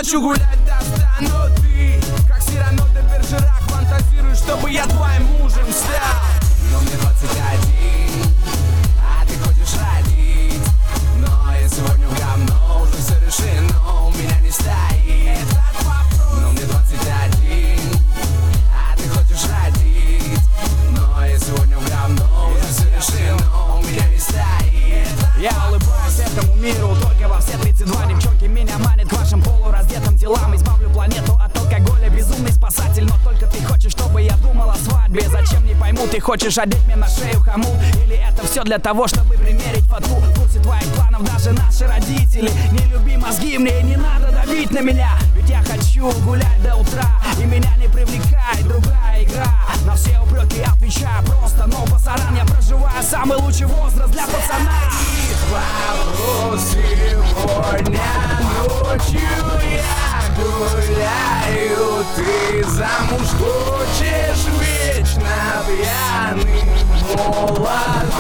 хочу гулять до 100, но ты, как Сирано де Бержерак, фантазируешь, чтобы я твоим мужем стал. Но мне 21, а ты хочешь родить. Но я сегодня в говно, уже все решено, у меня не стоит этот вопрос. Но мне 21, а ты хочешь родить. Но я сегодня в говно, уже все решено, у меня не стоит. Я улыбаюсь этому миру только во все 32. Девчонки меня манят к вашим полураздетым телам. Избавлю планету от алкоголя, безумный спасатель. Но только ты хочешь, чтобы я думал о свадьбе. Зачем, не пойму, ты хочешь одеть мне на шею хомут? Или это все для того, чтобы примерить фату? В курсе твоих планов даже наши родители. Не люби мозги, мне не надо давить на меня. Ведь я хочу гулять до утра, и меня не привлекает другая игра. На все упреки отвечаю просто, но пасаран. Я проживаю самый лучший возраст для пацана. Вопрос сегодня ночью я гуляю. Ты замуж хочешь вечно пьяным молодым?